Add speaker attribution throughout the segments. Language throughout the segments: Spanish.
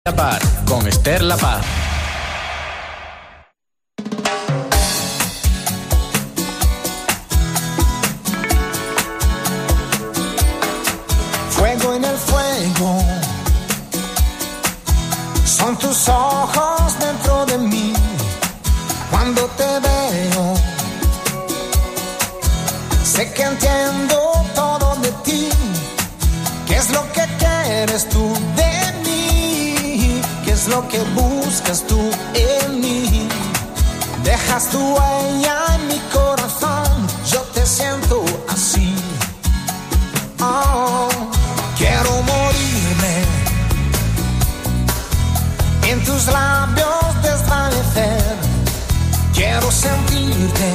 Speaker 1: La Paz, con Esther La Paz.
Speaker 2: Fuego en el fuego, son tus ojos dentro de mí. Cuando te veo, sé que entiendo todo de ti. ¿Qué es lo que quieres tú de mí? ¿Qué es lo que buscas tú en mí? Dejas tu huella en mi corazón, yo te siento así. Oh, quiero morirme, en tus labios desvanecer. Quiero sentirte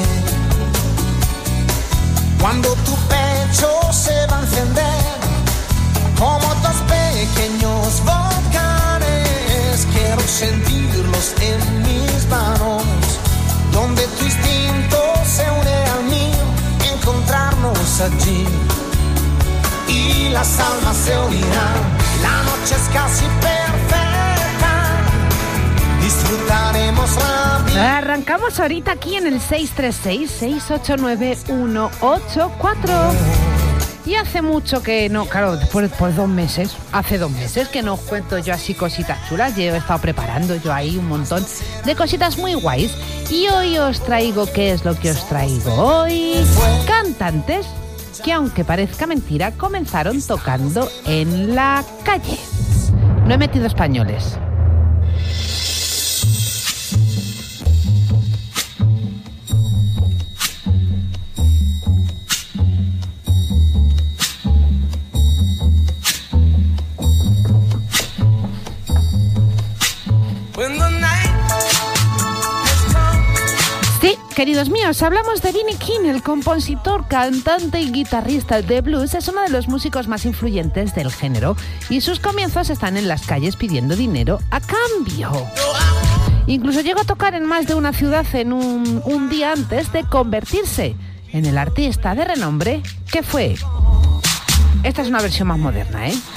Speaker 2: cuando tu pecho se va a encender como dos pequeños volcanes. Quiero sentirlos en mis manos, donde tu instinto se une al mío, encontrarnos allí y las almas se unirán. La noche es casi perfecta, disfrutaremos la vida.
Speaker 3: Arrancamos ahorita aquí en el 636-689-184. Y hace mucho que no, claro, después por 2 meses, hace 2 meses que no os cuento yo así cositas chulas. Yo he estado preparando yo ahí un montón de cositas muy guays. Y hoy os traigo, ¿qué es lo que os traigo hoy? Cantantes que, aunque parezca mentira, comenzaron tocando en la calle. No he metido españoles. Queridos míos, hablamos de B.B. King, el compositor, cantante y guitarrista de blues. Es uno de los músicos más influyentes del género y sus comienzos están en las calles pidiendo dinero a cambio. Incluso llegó a tocar en más de una ciudad en un día antes de convertirse en el artista de renombre que fue. Esta es una versión más moderna, ¿eh?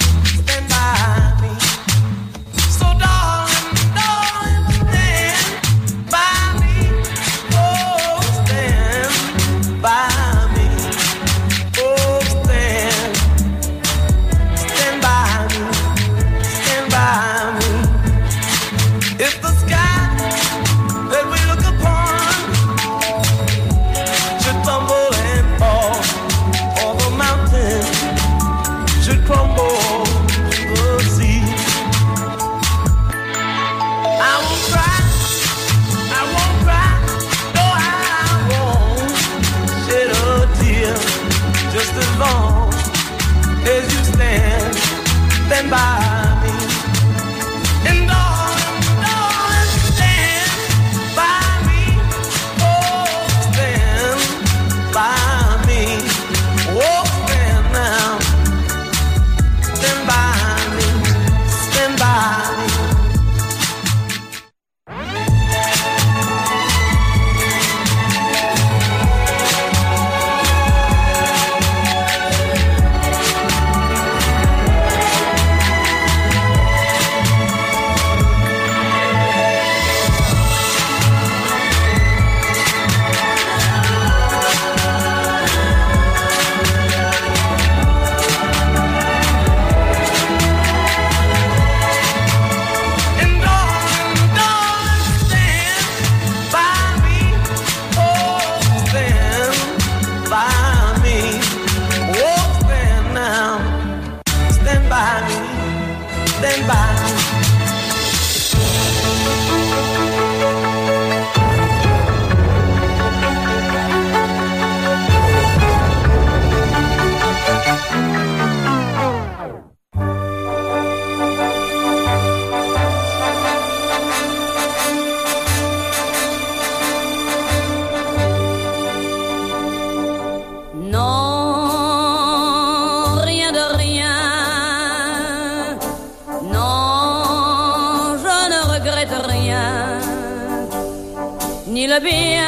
Speaker 4: Ni le bien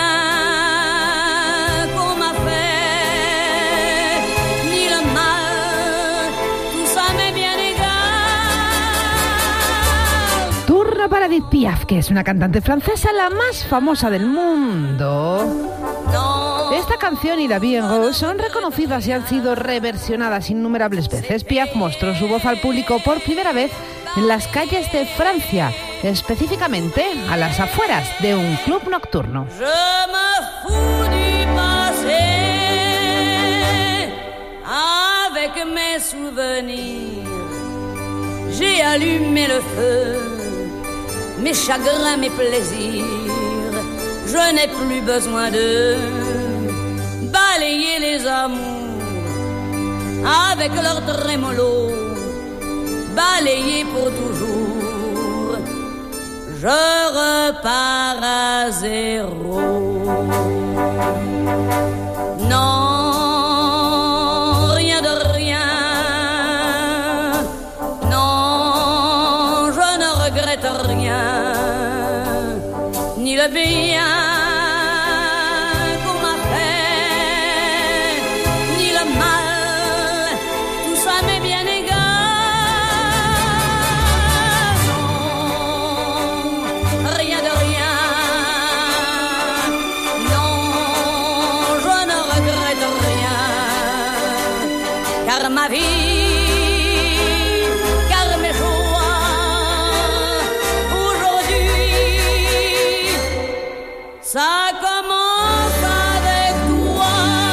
Speaker 4: qu'on m'a fait, ni le mal, tout ça m'est bien égal.
Speaker 3: Bueno, para Edith Piaf, que es una cantante francesa, la más famosa del mundo, esta canción y La Vie en Rose son reconocidas y han sido reversionadas innumerables veces. Piaf mostró su voz al público por primera vez en las calles de Francia, específicamente a las afueras de un club nocturno.
Speaker 4: Je me fous du passé avec mes souvenirs. J'ai allumé le feu, mes chagrins, mes plaisirs. Je n'ai plus besoin de balayer les amours avec leur trémolo, balayer pour toujours. Je repars à zéro. Non, rien de rien. Non, je ne regrette rien. Ni le bien qu'on m'a fait, ni le mal. Tout ça m'est bien égal. Non, rien de rien. Non, je ne regrette rien. Car ma vie, car mes joies, aujourd'hui, ça commence avec toi.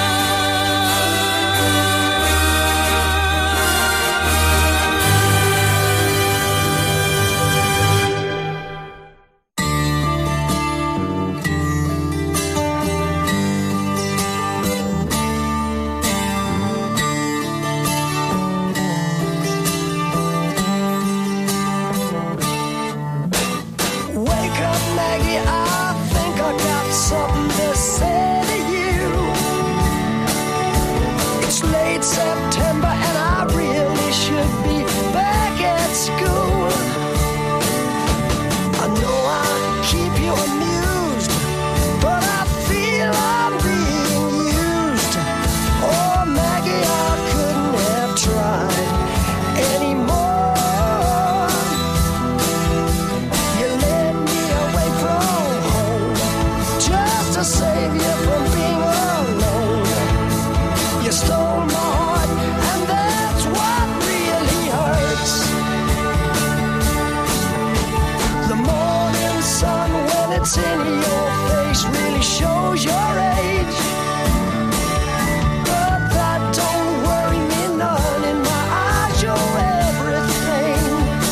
Speaker 2: Wake up, Maggie, I think I got something to say to you. It's late September and I really should be back at school. I know I keep you amused, but I feel I'm being used. Oh, Maggie, I couldn't have tried anymore. You led me away from home just to save you from being alone. You stole my heart, and that's what really hurts. The morning sun, when it's in your face, really shows your age. But that don't worry me none. In my eyes, you're everything.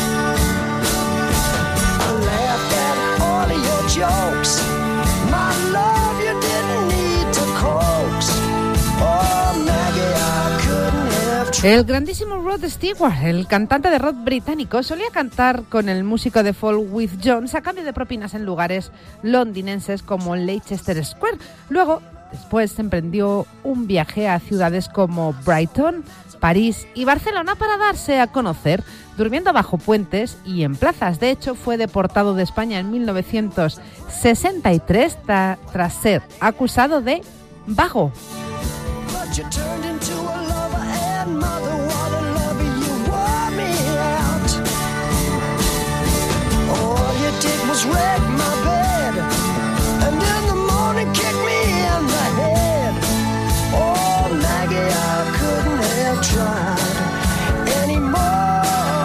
Speaker 2: I laughed at all of your jokes. My love, you didn't need to coax. Oh, Maggie, I couldn't have tried.
Speaker 3: El grandísimo Rod Stewart, el cantante de rock británico, solía cantar con el músico de folk With Jones a cambio de propinas en lugares londinenses como Leicester Square. Luego, después emprendió un viaje a ciudades como Brighton, París y Barcelona para darse a conocer, durmiendo bajo puentes y en plazas. De hecho, fue deportado de España en 1963 tras ser acusado de vago.
Speaker 2: But you turned into a lover and mother. What a lover, you wore me out. All you did was wreck my bed, and in the morning kick me in the head. Oh, Maggie, I couldn't have tried anymore.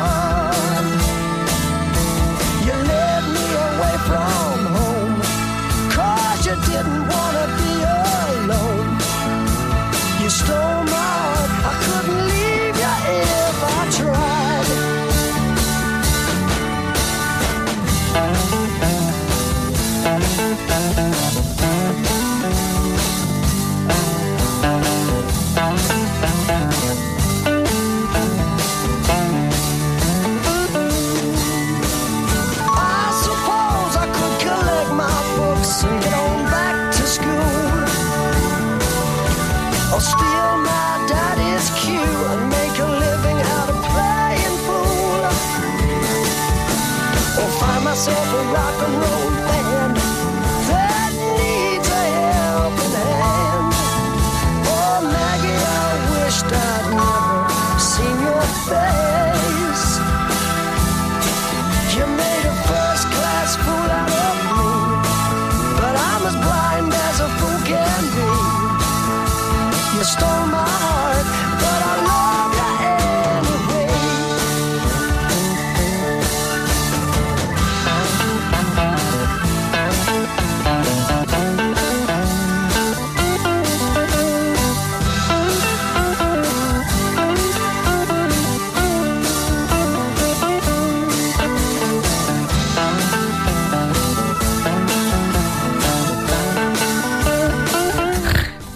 Speaker 2: You led me away from home, 'cause you didn't want to be alone. You stole my heart, I couldn't leave you if I tried. I suppose I could collect my books and get on back to school, or steal my daddy's cue and make a living out of playing fool, or find myself a rock and roll band that needs a helping hand. Oh, Maggie, I wished I'd never seen your face. You made a first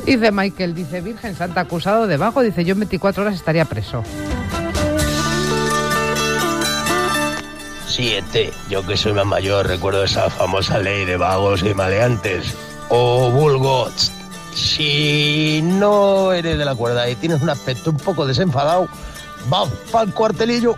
Speaker 3: Dice Michael, dice, Virgen Santa, acusado de vago, dice, yo en 24 horas estaría preso.
Speaker 5: 7. Yo que soy más mayor recuerdo esa famosa ley de vagos y maleantes. O vulgo, si no eres de la cuerda y tienes un aspecto un poco desenfadado, va pa'l cuartelillo.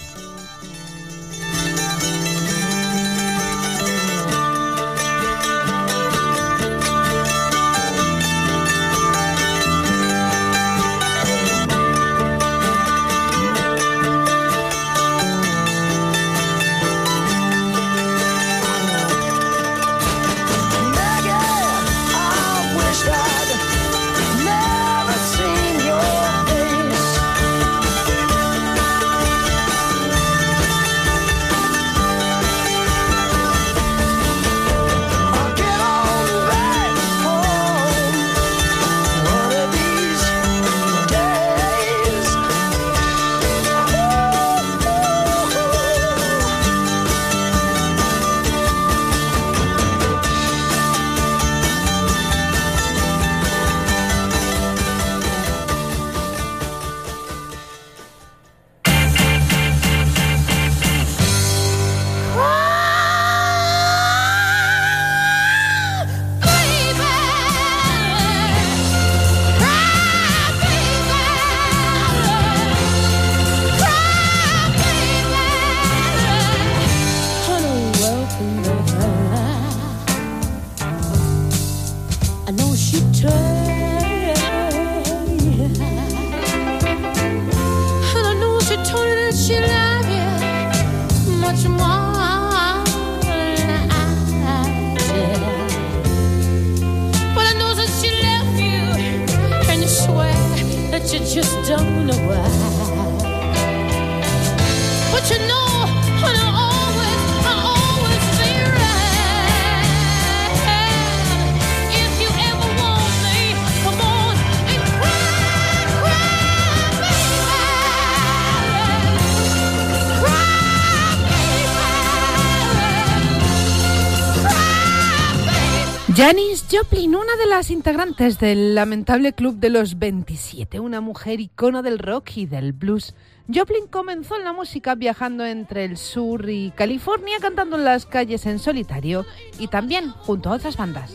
Speaker 3: Janis Joplin, una de las integrantes del lamentable Club de los 27, una mujer icono del rock y del blues. Joplin comenzó en la música viajando entre el sur y California, cantando en las calles en solitario y también junto a otras bandas.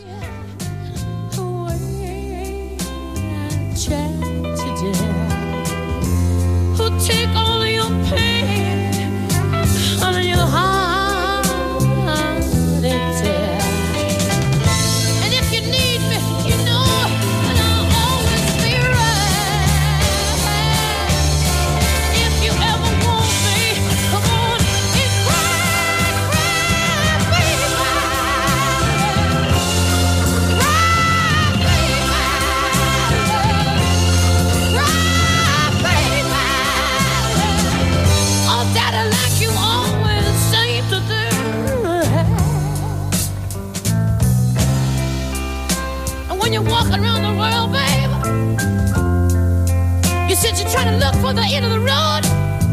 Speaker 4: Walking around the world, babe. You said you're trying to look for the end of the road.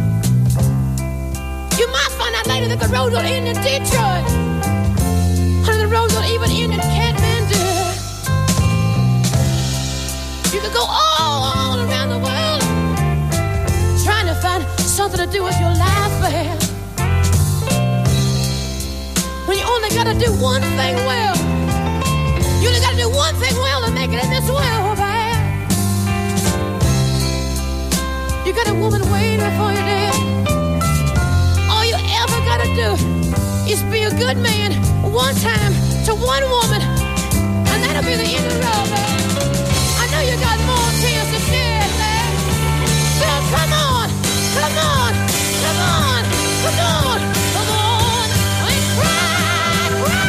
Speaker 4: You might find out later that the road don't end in Detroit. Honey, the road don't even end in Kathmandu. You could go all around the world trying to find something to do with your life, babe. When you only gotta do one thing well. You only gotta do one thing well to make it in this world, man. You got a woman waiting for you there. All you ever gotta do is be a good man one time to one woman, and that'll be the end of the road, man. I know you got more tears to shed, man. So come on, come on, come on, come on, come on, and cry, cry.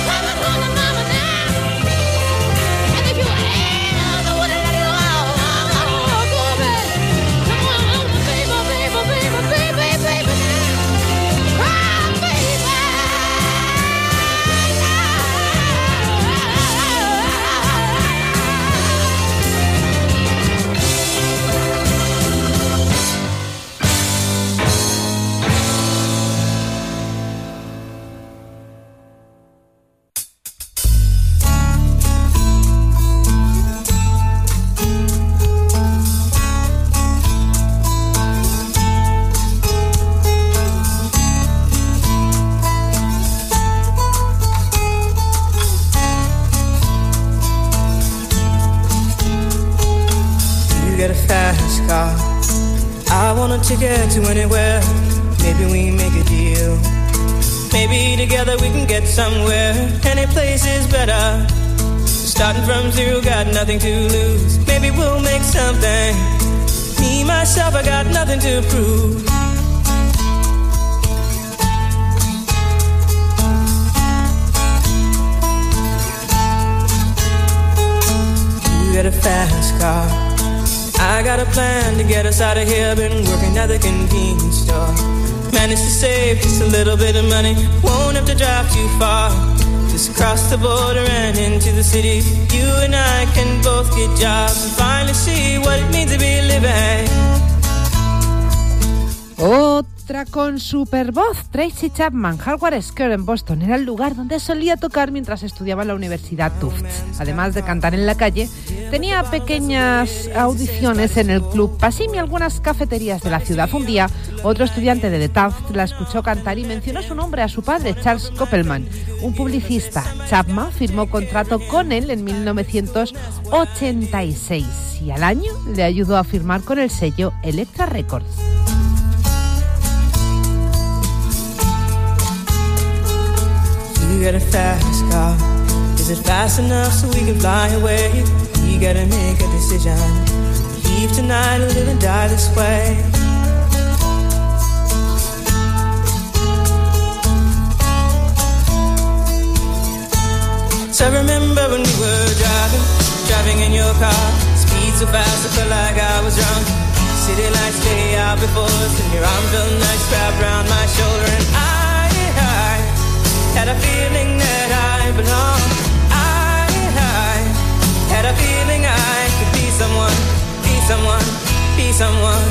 Speaker 4: Come on,
Speaker 6: a ticket to anywhere. Maybe we make a deal. Maybe together we can get somewhere. Any place is better. Starting from zero, got nothing to lose. Maybe we'll make something. Me, myself, I got nothing to prove. You got a fast car. I got a plan to get us out of here. Been working at the convenience store. Managed to save just a little bit of money. Won't have to drive too far. Just across the border and into the city. You and I can both get jobs and finally see what it means to be living.
Speaker 3: Otra con super voz, Tracy Chapman. Hardware Square en Boston era el lugar donde solía tocar mientras estudiaba en la Universidad Tufts. Además de cantar en la calle, tenía pequeñas audiciones en el Club Passim y algunas cafeterías de la ciudad. Un día, otro estudiante de The Tufts la escuchó cantar y mencionó su nombre a su padre, Charles Koppelman, un publicista. Chapman firmó contrato con él en 1986 y al año le ayudó a firmar con el sello Elektra Records.
Speaker 6: You got a fast car. Is it fast enough so we can fly away? You gotta make a decision. Leave tonight or live and die this way. So I remember when we were driving in your car. Speed so fast I felt like I was drunk. City lights lay out before us and your arm felt nice wrapped around my shoulder. And I had a feeling that I belonged. I had a feeling I could be someone, be someone, be someone.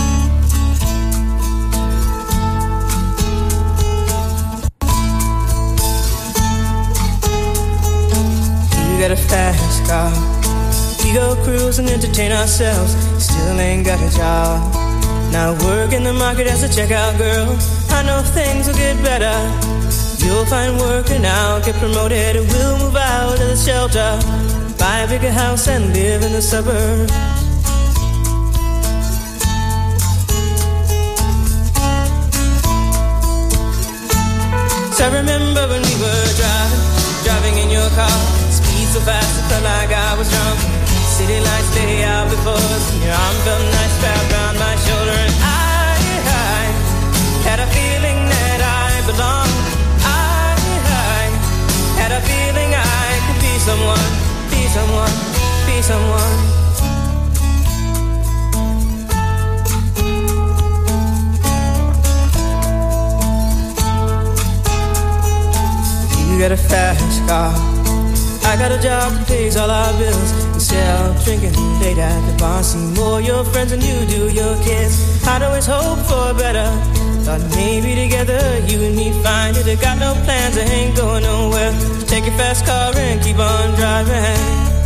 Speaker 6: You got a fast car. We go cruise and entertain ourselves. Still ain't got a job. Now work in the market as a checkout girl. I know things will get better. You'll find work and I'll get promoted. We'll move out of the shelter, buy a bigger house and live in the suburbs. So I remember when we were driving in your car. Speed so fast it felt like I was drunk. City lights lay out before us and your arm felt nice wrapped around my shoulder. And I had a feeling that I belonged. Had a feeling I could be someone, be someone, be someone. You got a fast car. I got a job that pays all our bills. Instead of drinking late at the bar, see more your friends than you do your kids. I'd always hope for better. Thought maybe together you and me find it. I got no plans, I ain't going nowhere. Take your fast car and keep on driving.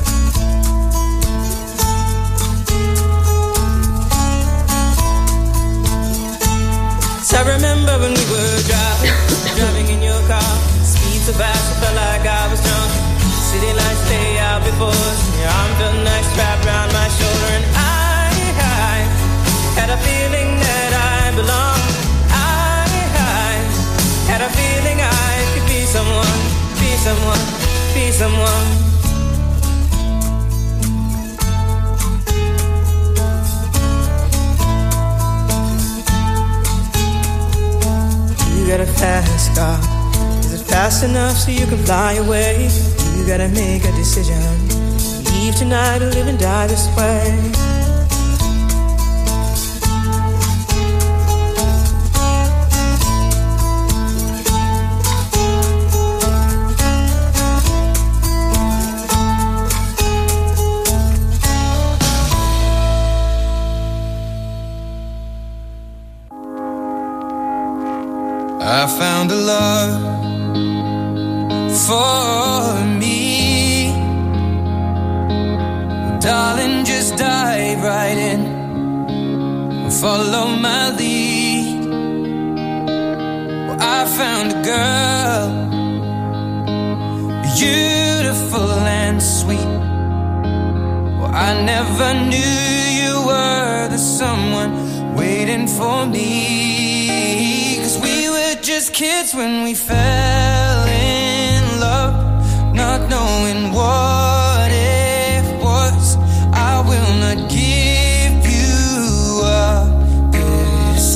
Speaker 6: So I remember when we were driving in your car. Speed so fast I felt like I was drunk. City lights lay out before us. Your arm felt nice wrapped around my shoulder. And I had a feeling that I belonged. Had a feeling I could be someone, be someone, be someone. You got a fast car. Is it fast enough so you can fly away? You gotta make a decision. Leave tonight or live and die this way.
Speaker 7: I found a love for me. Darling, just dive right in. Follow my lead. Well, I found a girl, beautiful and sweet. Well, I never knew you were the someone waiting for me. 'Cause we were just kids when we fell in love, not knowing what it was. I will not give you up this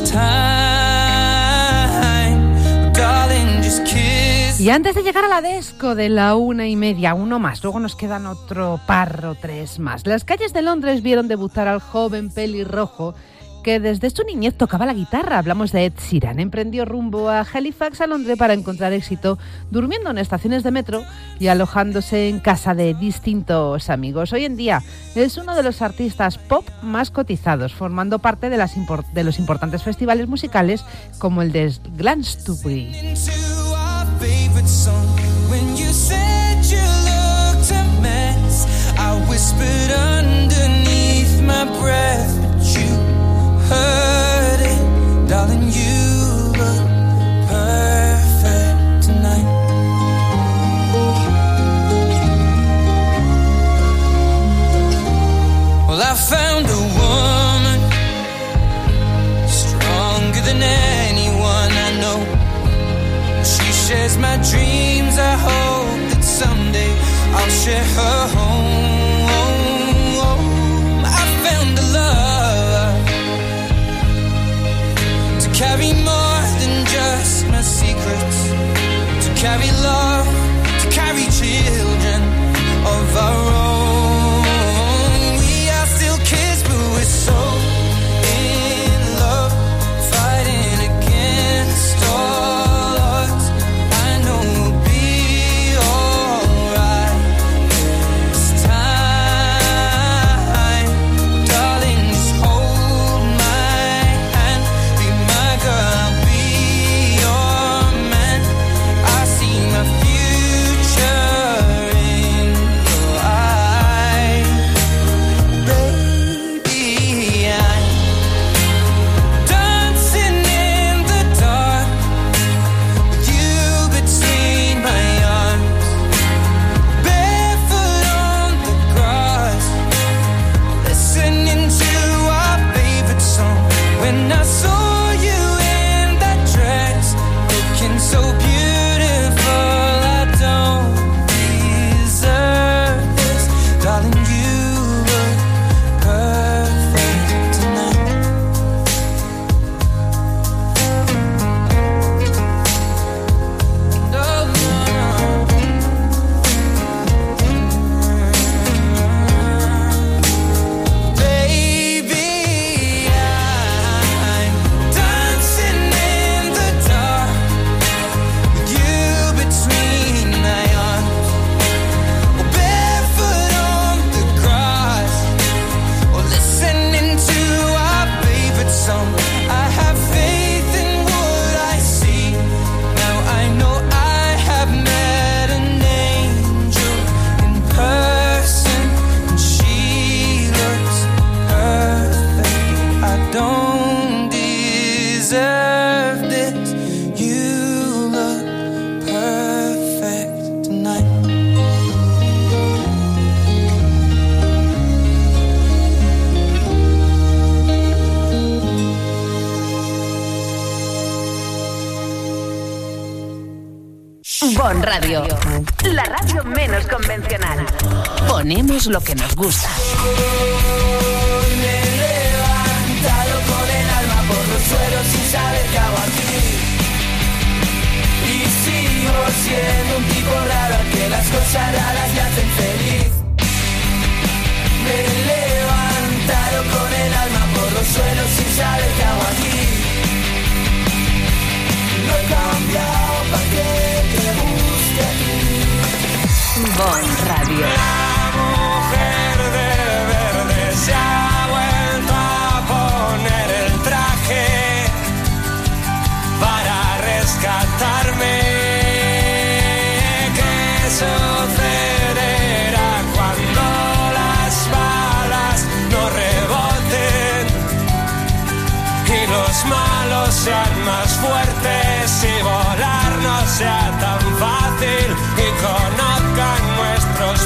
Speaker 7: time, darling, just kiss.
Speaker 3: Y antes de llegar a la disco de la 1:30, uno más, luego nos quedan otro par o tres más. Las calles de Londres vieron debutar al joven pelirrojo que desde su niñez tocaba la guitarra. Hablamos de Ed Sheeran. Emprendió rumbo a Halifax, a Londres, para encontrar éxito, durmiendo en estaciones de metro y alojándose en casa de distintos amigos. Hoy en día es uno de los artistas pop más cotizados, formando parte de los importantes festivales musicales como el de Glastonbury.
Speaker 7: Favorite song. When you said you looked a mess, I whispered underneath my breath, but you heard it, darling. You look perfect tonight. Well, I found a woman stronger than anyone I know. She shares my dreams. I hope that someday I'll share her home. I found a love to carry more than just my secrets, to carry love, to carry children of our own. We are still kids, but we're so in love, fighting against all.
Speaker 8: Bon Radio, la radio menos convencional. Ponemos lo que nos gusta.
Speaker 2: Me he levantado con el alma por los suelos sin saber qué hago aquí. Y sigo siendo un tipo raro al que las cosas raras le hacen feliz. Me he levantado con el alma por los suelos sin saber qué hago aquí. No he cambiado para que te guste a ti.
Speaker 8: Bon Radio.
Speaker 7: La mujer de verde se ha vuelto a poner el traje para rescatarme. ¿Qué sucederá cuando las balas no reboten y los malos sean más fuertes y volar no sea tan fácil y conozcan nuestros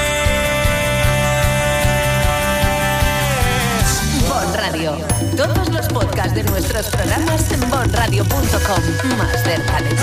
Speaker 7: planes?
Speaker 8: Bon Radio, todos de nuestros programas en bonradio.com. Más Tales.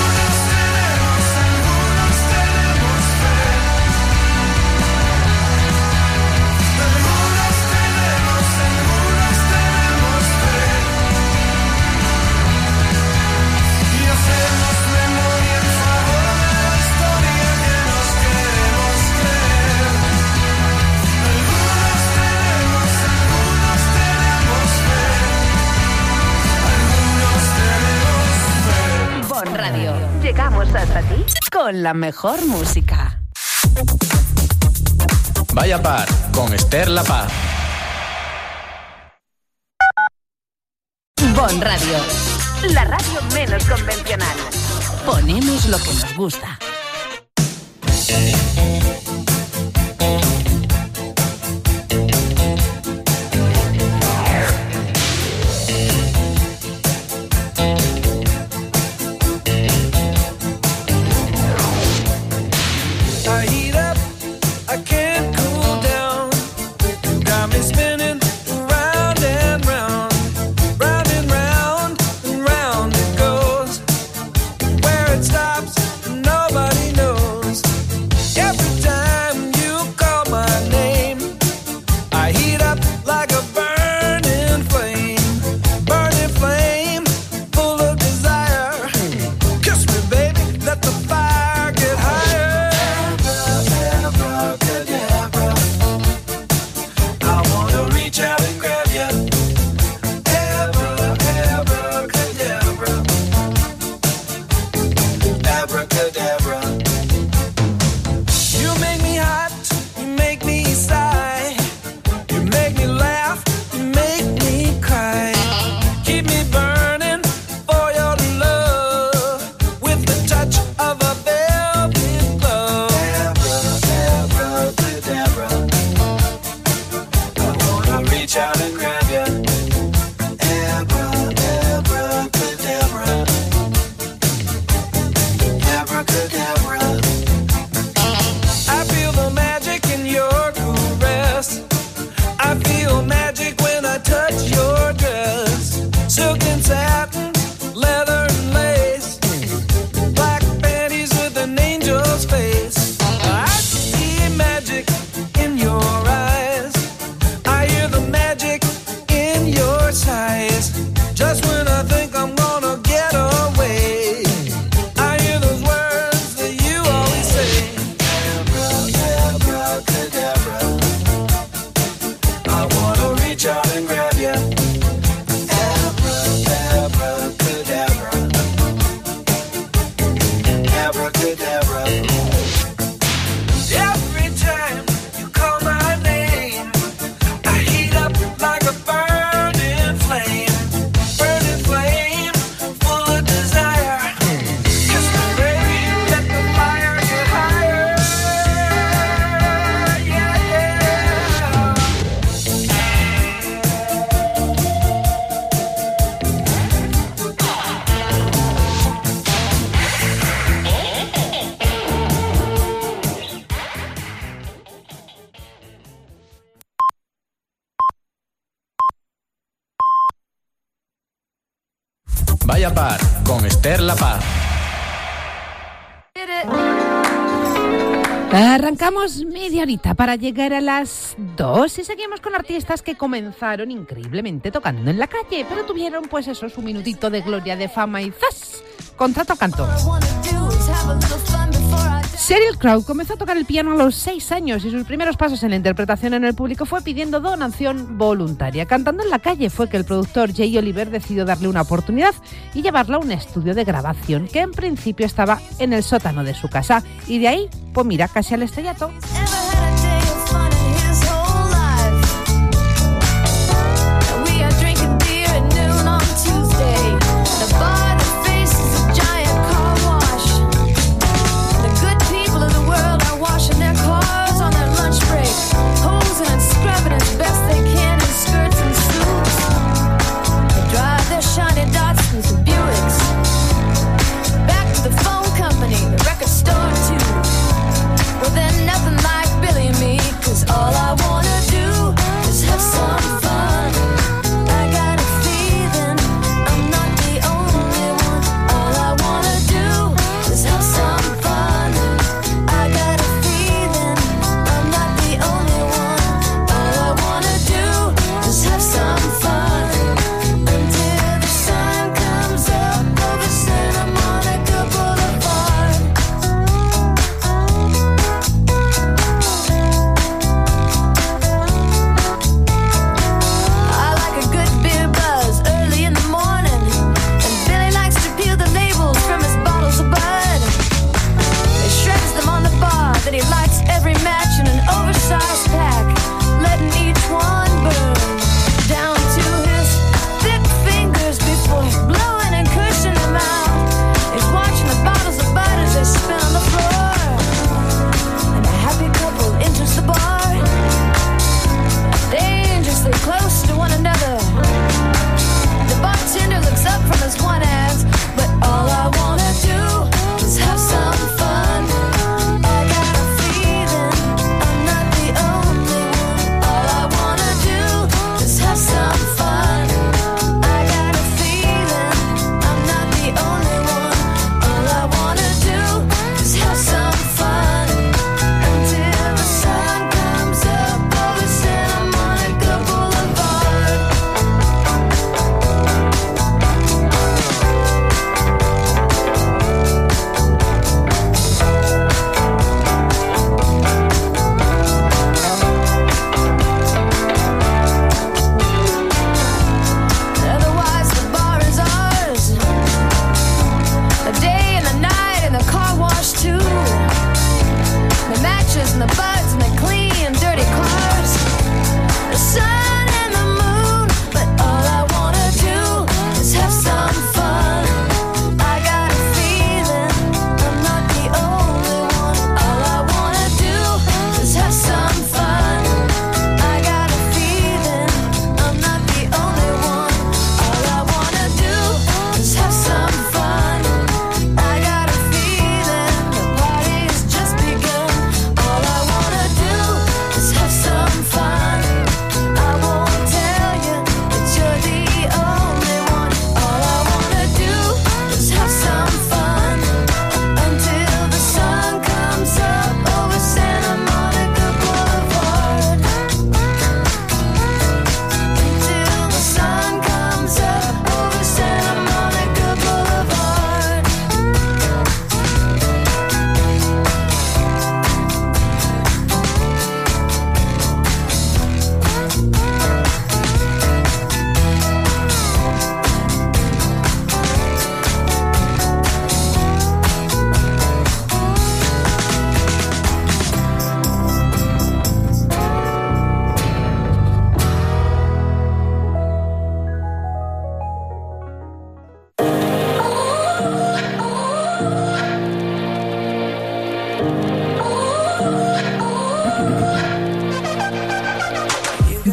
Speaker 8: Radio. Llegamos hasta ti con la mejor música.
Speaker 1: Vaya par con Esther La Paz.
Speaker 8: Bon Radio, la radio menos convencional. Ponemos lo que nos gusta.
Speaker 1: Vaya par con Esther La Paz.
Speaker 3: Arrancamos media horita para llegar a las 2 y seguimos con artistas que comenzaron increíblemente tocando en la calle, pero tuvieron pues eso, su minutito de gloria, de fama y ¡zas! Contrato canto. Sheryl Crow comenzó a tocar el piano a los 6 años y sus primeros pasos en la interpretación en el público fue pidiendo donación voluntaria. Cantando en la calle fue que el productor Jay Oliver decidió darle una oportunidad y llevarla a un estudio de grabación que en principio estaba en el sótano de su casa. Y de ahí, pues mira, casi al estrellato.
Speaker 4: Nothing like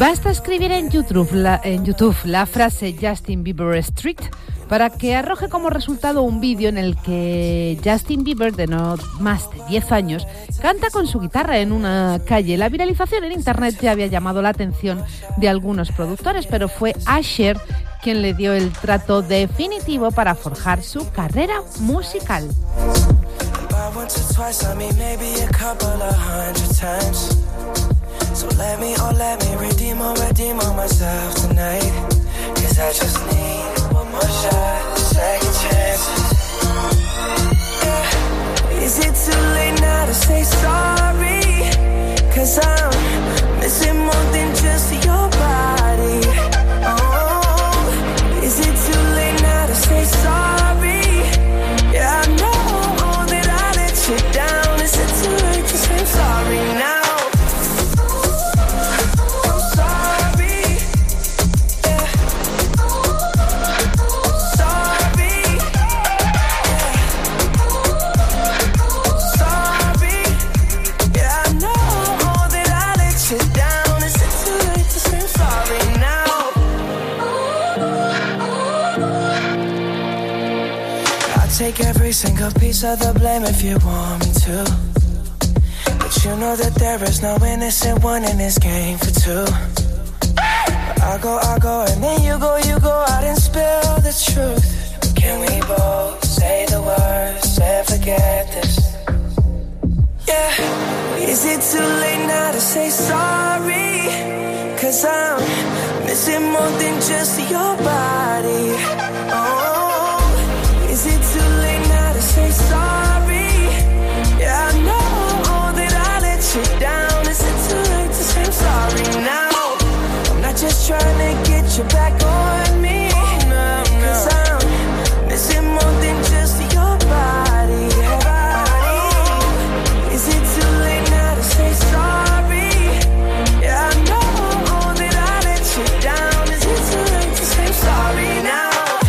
Speaker 3: Basta escribir en YouTube la frase Justin Bieber Street para que arroje como resultado un vídeo en el que Justin Bieber, de no más de 10 años, canta con su guitarra en una calle. La viralización en internet ya había llamado la atención de algunos productores, pero fue Usher quien le dio el trato definitivo para forjar su carrera musical. So let me redeem myself tonight. 'Cause I just need one more shot, second chance. Yeah. Is it too late now to say sorry? 'Cause I'm missing more than just your body. Oh, is it too late now to say sorry? Yeah, I know that I let you down. Is it too late to say sorry now? Take every single piece of the blame if you want me to. But you know that there is no innocent one in this game for two. But I go, and then you go out and spill the truth. Can we both say the words and forget this? Yeah. Is it too late now to say sorry? 'Cause I'm missing more than just your body. Oh. Is it too late now to say sorry? Yeah, I know that I let you down. Is it too late to say sorry now? I'm not just trying to get you back on me. No, 'cause I'm missing more than just your body. Is it too late now to say sorry? Yeah, I know that I let you down. Is it too late to say sorry now?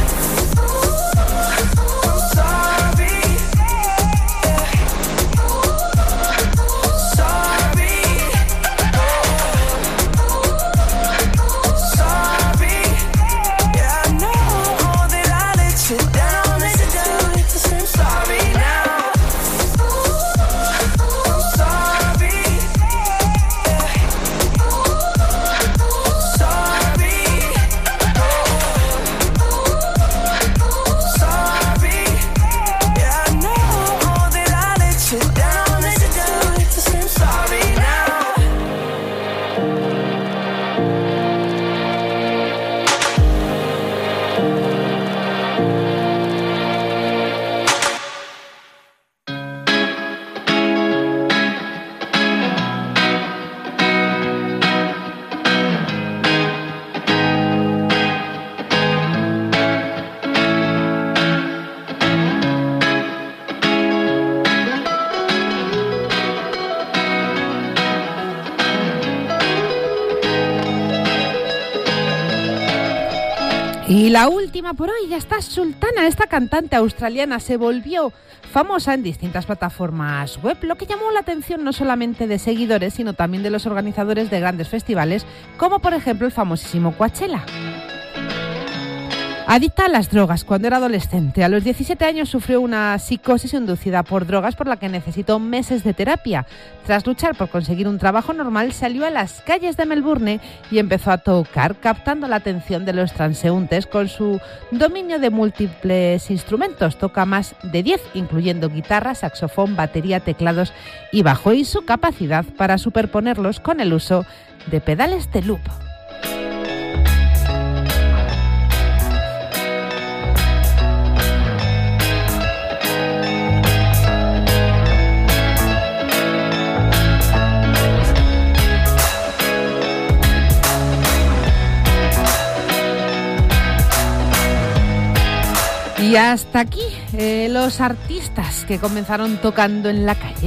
Speaker 3: Y la última por hoy, ya está Sultana. Esta cantante australiana se volvió famosa en distintas plataformas web, lo que llamó la atención no solamente de seguidores, sino también de los organizadores de grandes festivales, como por ejemplo el famosísimo Coachella. Adicta a las drogas cuando era adolescente. A los 17 años sufrió una psicosis inducida por drogas por la que necesitó meses de terapia. Tras luchar por conseguir un trabajo normal, salió a las calles de Melbourne y empezó a tocar, captando la atención de los transeúntes con su dominio de múltiples instrumentos. Toca más de 10, incluyendo guitarra, saxofón, batería, teclados y bajo, y su capacidad para superponerlos con el uso de pedales de loop. Y hasta aquí los artistas que comenzaron tocando en la calle.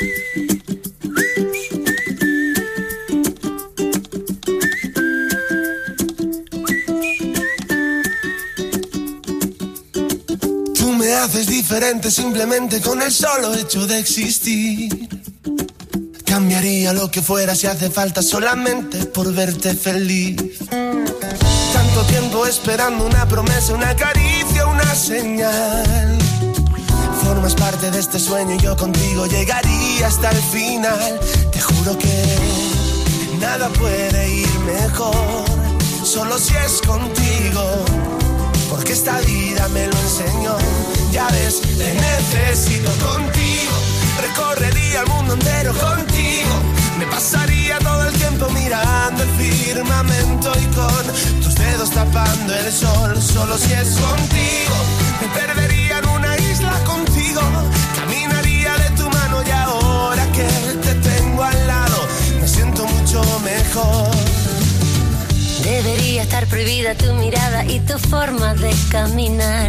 Speaker 9: Me haces diferente simplemente con el solo hecho de existir. Cambiaría lo que fuera si hace falta solamente por verte feliz. Tanto tiempo esperando una promesa, una caricia, una señal. Formas parte de este sueño y yo contigo llegaría hasta el final. Te juro que nada puede ir mejor, solo si es contigo. Porque esta vida me lo enseñó. Ya ves, te necesito contigo. Recorrería el mundo entero contigo. Me pasaría todo el tiempo mirando el firmamento y con tus dedos tapando el sol. Solo si es contigo. Me perdería en una isla contigo. Caminaría de tu mano y ahora que te tengo al lado me siento mucho mejor.
Speaker 10: Debería estar prohibida tu mirada y tu forma de caminar.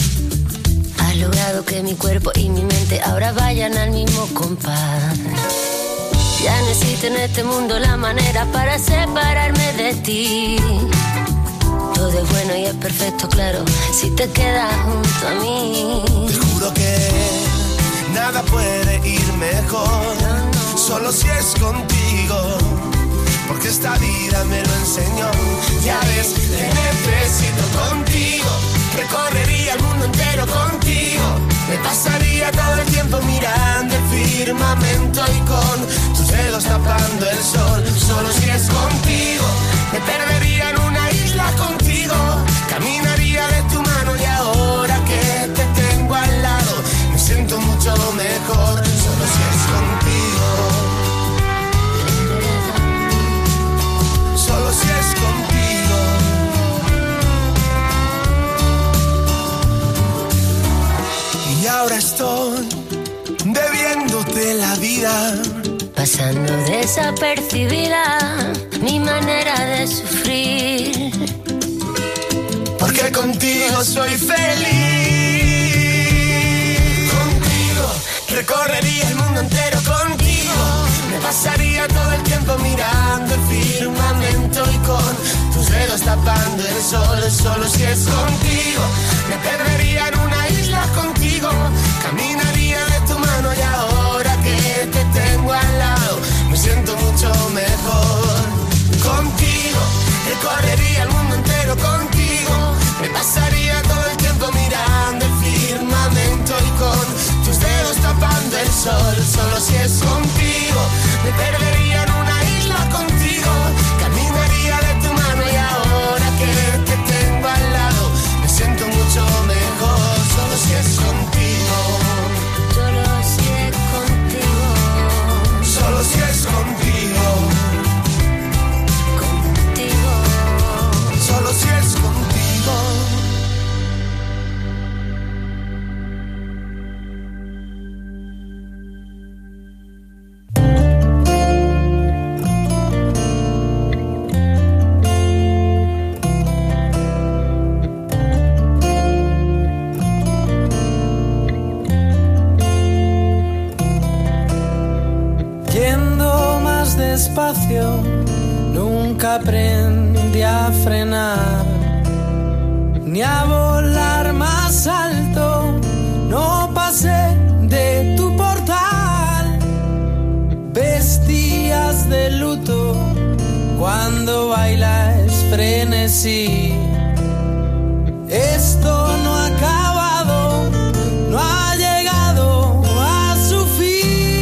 Speaker 10: Has logrado que mi cuerpo y mi mente ahora vayan al mismo compás. Ya no existe en este mundo la manera para separarme de ti. Todo es bueno y es perfecto, claro, si te quedas junto a mí.
Speaker 9: Te juro que nada puede ir mejor, solo si es contigo. Porque esta vida me lo enseñó. Ya ves, te necesito contigo. Recorrería el mundo entero contigo. Me pasaría todo el tiempo mirando el firmamento y con tus dedos tapando el sol. Solo si es contigo. Me perdería en una isla contigo. Caminaría de tu mano y ahora que te tengo al lado me siento mucho mejor. Solo si es contigo. Solo si es contigo. Y ahora estoy debiéndote la vida,
Speaker 10: pasando desapercibida mi manera de sufrir.
Speaker 9: Porque contigo soy feliz. Contigo recorrería el mundo entero contigo. Me pasaría todo el tiempo mirando el firmamento y con tus dedos tapando el sol. Solo si es contigo. Me perdería en una isla contigo. Caminaría de tu mano y ahora que te tengo al lado me siento mucho mejor. Contigo recorrería el mundo entero contigo. Me pasaría todo el tiempo mirando el firmamento y con tus dedos tapando el sol. Solo si es contigo. Me perdería en una isla contigo. Caminaría de tu mano y ahora que te tengo al lado me siento mucho mejor. Solo si es contigo.
Speaker 10: Solo si es contigo.
Speaker 9: Solo si es contigo.
Speaker 10: Contigo.
Speaker 9: Solo si es contigo.
Speaker 6: Despacio, nunca aprendí a frenar, ni a volar más alto, no pasé de tu portal. Vestías de luto cuando bailas frenesí. Esto no ha acabado, no ha llegado a su fin.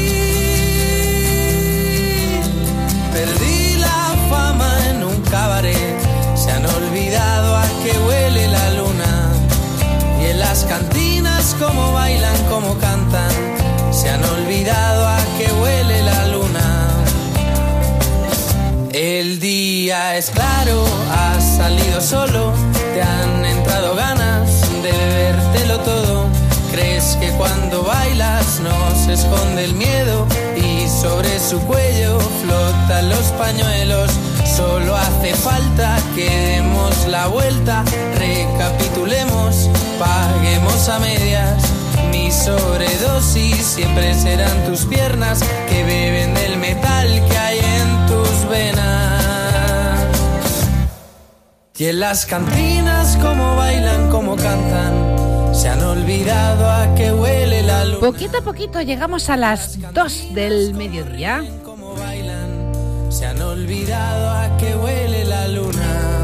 Speaker 6: Perdí la fama en un cabaret, se han olvidado a qué huele la luna. Y en las cantinas cómo bailan, cómo cantan, se han olvidado a qué huele la luna. El día es claro, has salido solo, te han entrado ganas de bebértelo todo. Crees que cuando bailas no se esconde el miedo y sobre su cuello flotan los pañuelos. Solo hace falta que demos la vuelta, recapitulemos, paguemos a medias mi sobredosis siempre serán tus piernas que beben del metal que hay en tus venas. Y en las cantinas como bailan, como cantan, se han olvidado a qué huele la luna.
Speaker 3: Poquito a poquito llegamos a las 2 del mediodía.
Speaker 6: Como bailan, se han olvidado a qué huele la luna.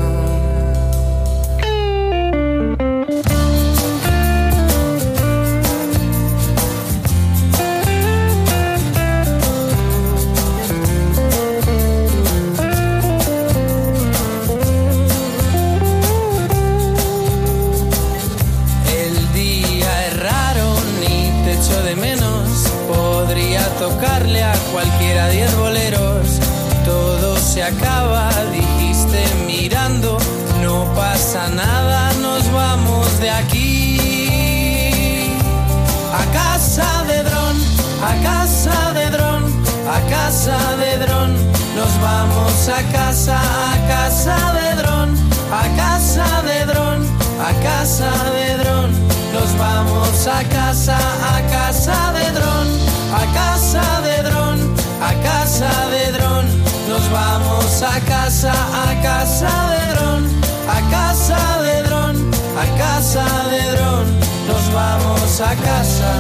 Speaker 6: Tocarle a cualquiera 10 boleros, todo se acaba, dijiste mirando, no pasa nada, nos vamos de aquí. A casa de dron, a casa de dron, a casa de dron, nos vamos a casa de dron, a casa de dron, a casa de dron, nos vamos a casa de dron. A casa de dron, a casa de dron, nos vamos a casa de dron, a casa de dron, a casa de dron, nos vamos a casa.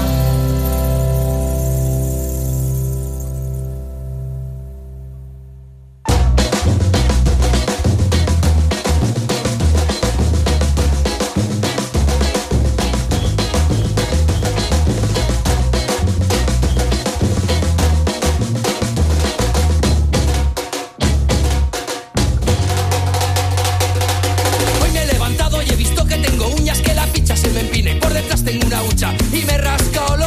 Speaker 11: Y me rasca olor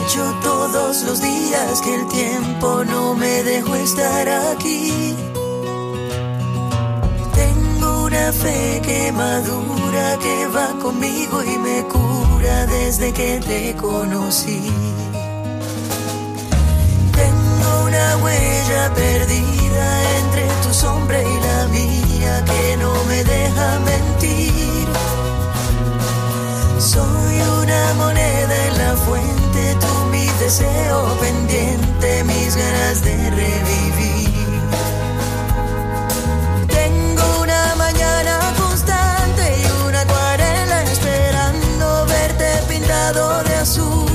Speaker 11: dicho todos los días que el tiempo no me dejó estar aquí. Tengo una fe que madura, que va conmigo y me cura desde que te conocí. Tengo una huella perdida entre tu sombra y la mía que no me deja mentir. Soy una moneda en la fuente, tú mi deseo pendiente, mis ganas de revivir. Tengo una mañana constante y una acuarela esperando verte pintado de azul.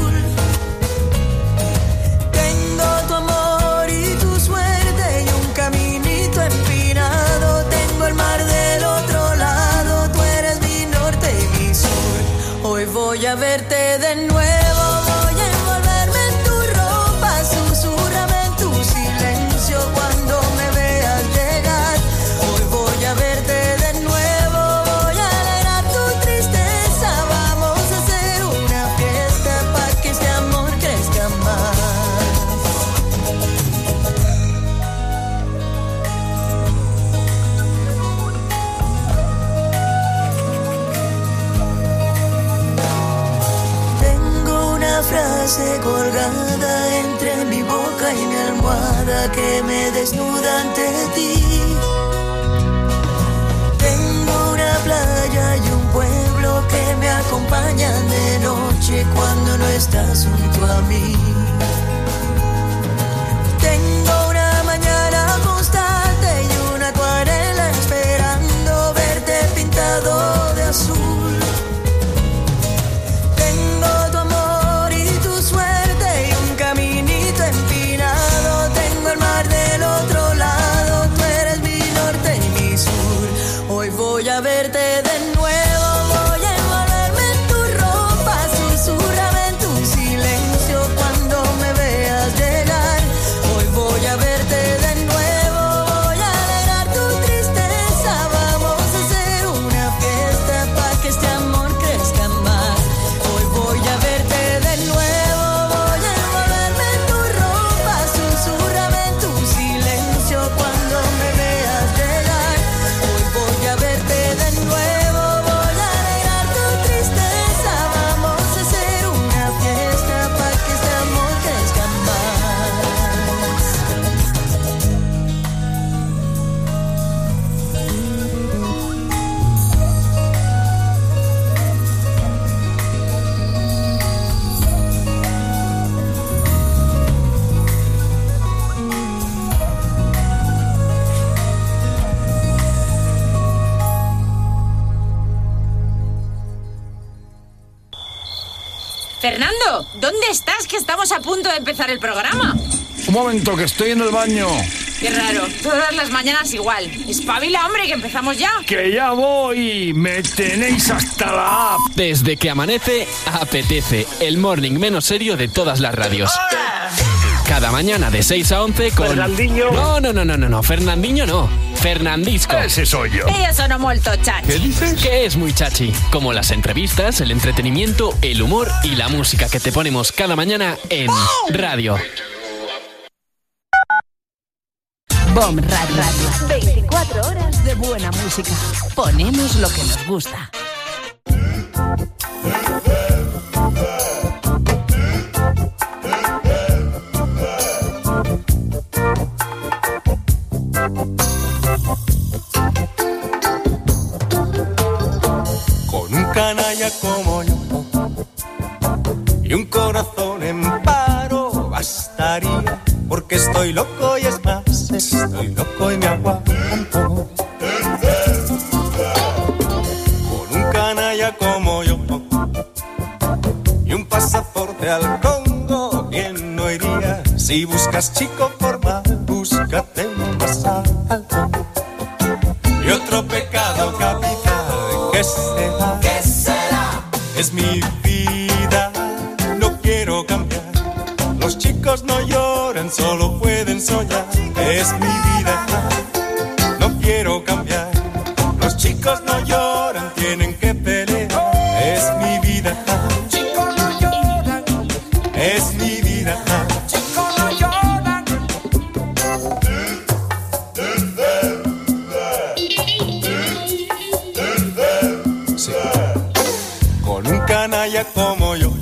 Speaker 11: Tengo tu amor y tu suerte y un caminito empinado. Tengo el mar del otro lado, tú eres mi norte y mi sur. Hoy voy a verte de nuevo, voy a envolverme en tu ropa, susúrrame en tu silencio cuando me veas llegar. Hoy voy a verte de nuevo, voy a alegrar tu tristeza. Vamos a hacer una fiesta para que este amor crezca más. Frase colgada entre mi boca y mi almohada que me desnuda ante ti. Tengo una playa y un pueblo que me acompañan de noche cuando no estás junto a mí. Tengo una mañana constante y una acuarela esperando verte pintado de azul. Voy a verte de nuevo, voy a envolverme en tu ropa, susúrrame en tu silencio cuando me veas llegar. Hoy voy a verte de nuevo, voy a alegrar tu tristeza. Vamos a hacer una fiesta para que este amor crezca más. Hoy voy a verte de nuevo, voy a envolverme en tu ropa, susúrrame en tu silencio cuando me veas llegar. Hoy voy a verte de nuevo, voy a alegrar tu tristeza. Vamos a hacer una fiesta para que este amor crezca
Speaker 12: Fernando, ¿dónde estás? Que estamos a punto de empezar el programa.
Speaker 13: Un momento, que estoy en el baño.
Speaker 12: Qué raro, todas las mañanas igual. Espabila, hombre, que empezamos ya.
Speaker 13: Que ya voy, me tenéis hasta la app.
Speaker 1: Desde que amanece, apetece. El morning menos serio de todas las radios. Cada mañana de 6 a 11 con...
Speaker 5: Fernandinho.
Speaker 1: No, Fernandinho no. Fernandisco.
Speaker 13: Ese soy yo.
Speaker 12: Ellos son molto chachi.
Speaker 13: ¿Qué dices?
Speaker 1: Que es muy chachi. Como las entrevistas, el entretenimiento, el humor y la música que te ponemos cada mañana en radio.
Speaker 8: BOM Radio. 24 horas de buena música. Ponemos lo que nos gusta.
Speaker 14: Con un canalla como yo y un corazón en paro bastaría, porque estoy loco y es más, estoy loco y me aguanto. Con un canalla como yo y un pasaporte al Congo bien no iría. Si buscas chico formal, búscate uno más alto. Y otro pecado capital, ¿qué será? ¿Qué será? Es mi vida, no quiero cambiar. Los chicos no lloran, solo pueden soñar. Es mi vida, no quiero cambiar. Los chicos no lloran, tienen que pelear. Es mi vida, chicos no lloran. Es mi canalla como yo,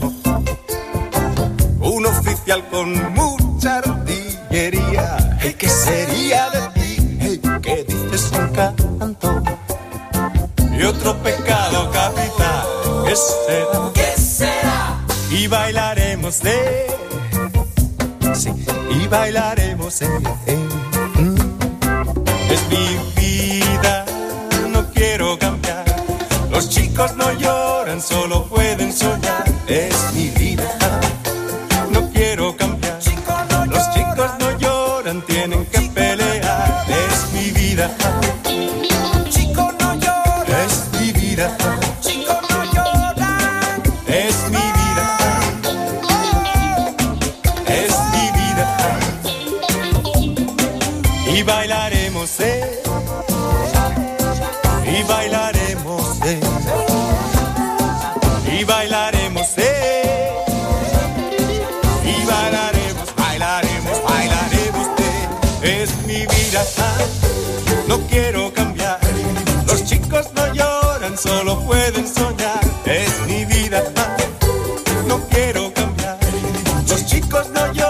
Speaker 14: un oficial con mucha artillería. Hey, ¿qué sería de ti? Hey, ¿qué dices un canto? Y otro pecado capital, ¿qué será? ¿Qué será? Y bailaremos sí, y bailaremos Es mi vida, no quiero cambiar. Los chicos no lloran, solo pueden soñar. Es mi vida, no quiero cambiar. Los chicos no lloran, tienen que pelear. Es mi vida. Chicos no lloran. Es mi vida. Chicos no lloran. Es mi vida. Es mi vida. Y bailaremos, y bailaremos, y bailaremos, y bailaremos, bailaremos, bailaremos, es mi vida, no quiero cambiar. Los chicos no lloran, solo pueden soñar. Es mi vida, no quiero cambiar. Los chicos no lloran.